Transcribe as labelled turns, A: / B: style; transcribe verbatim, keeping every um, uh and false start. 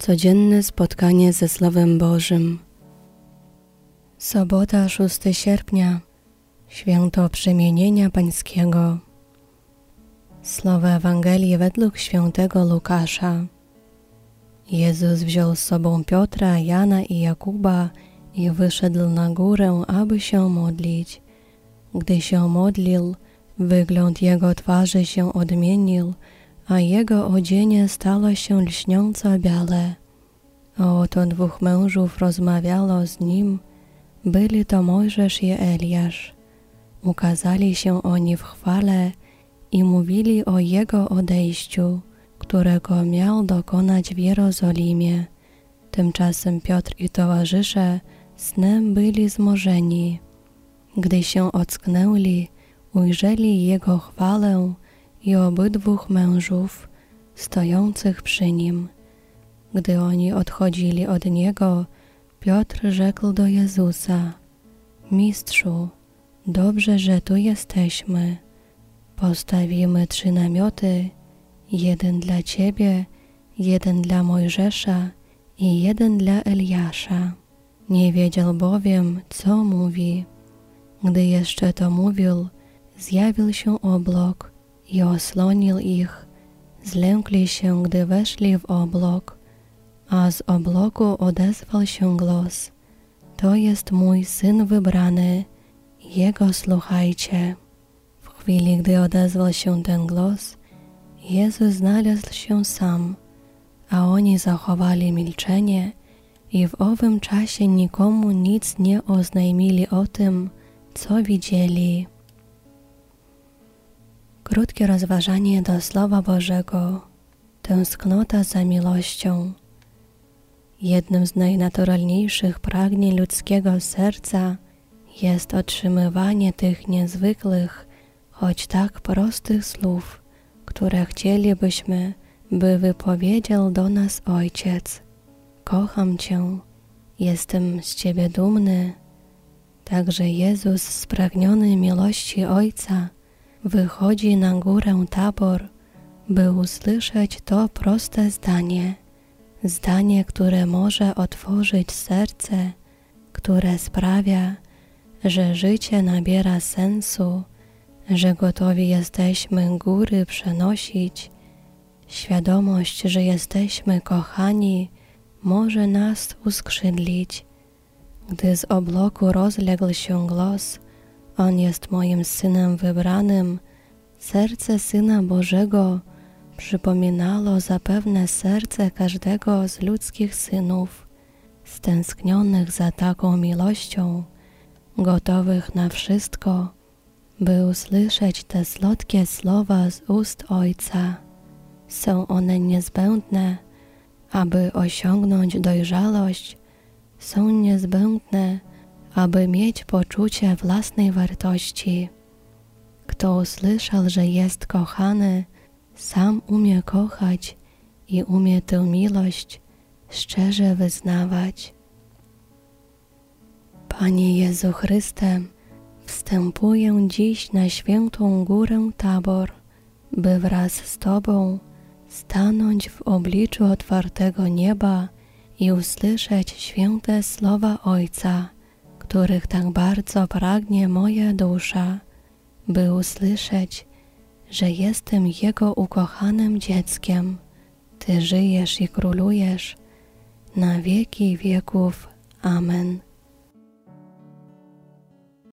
A: Codzienne spotkanie ze Słowem Bożym. Sobota, szóstego sierpnia, Święto Przemienienia Pańskiego. Słowa Ewangelii według świętego Łukasza. Jezus wziął z sobą Piotra, Jana i Jakuba i wyszedł na górę, aby się modlić. Gdy się modlił, wygląd jego twarzy się odmienił, a jego odzienie stało się lśniąco białe. A oto dwóch mężów rozmawiało z nim, byli to Mojżesz i Eliasz. Ukazali się oni w chwale i mówili o jego odejściu, którego miał dokonać w Jerozolimie. Tymczasem Piotr i towarzysze snem byli zmorzeni. Gdy się ocknęli, ujrzeli jego chwałę i obydwóch mężów stojących przy nim. Gdy oni odchodzili od niego, Piotr rzekł do Jezusa: Mistrzu, dobrze, że tu jesteśmy. Postawimy trzy namioty, jeden dla Ciebie, jeden dla Mojżesza i jeden dla Eliasza. Nie wiedział bowiem, co mówi. Gdy jeszcze to mówił, zjawił się oblok i osłonił ich. Zlękli się, gdy weszli w oblok, a z obloku odezwał się głos: To jest mój Syn wybrany, Jego słuchajcie. W chwili, gdy odezwał się ten głos, Jezus znalazł się sam, a oni zachowali milczenie i w owym czasie nikomu nic nie oznajmili o tym, co widzieli. Krótkie rozważanie do Słowa Bożego. Tęsknota za miłością. Jednym z najnaturalniejszych pragnień ludzkiego serca jest otrzymywanie tych niezwykłych, choć tak prostych słów, które chcielibyśmy, by wypowiedział do nas Ojciec. Kocham Cię, jestem z Ciebie dumny. Także Jezus, spragniony miłości Ojca, wychodzi na górę Tabor, by usłyszeć to proste zdanie. Zdanie, które może otworzyć serce, które sprawia, że życie nabiera sensu, że gotowi jesteśmy góry przenosić. Świadomość, że jesteśmy kochani, może nas uskrzydlić. Gdy z obloku rozległ się głos: On jest moim Synem wybranym, serce Syna Bożego przypominało zapewne serce każdego z ludzkich synów, stęsknionych za taką miłością, gotowych na wszystko, by usłyszeć te słodkie słowa z ust Ojca. Są one niezbędne, aby osiągnąć dojrzałość, są niezbędne, aby mieć poczucie własnej wartości. Kto usłyszał, że jest kochany, sam umie kochać i umie tę miłość szczerze wyznawać. Panie Jezu Chryste, wstępuję dziś na świętą górę Tabor, by wraz z Tobą stanąć w obliczu otwartego nieba i usłyszeć święte słowa Ojca, których tak bardzo pragnie moja dusza, by usłyszeć, że jestem Jego ukochanym dzieckiem. Ty żyjesz i królujesz na wieki wieków. Amen.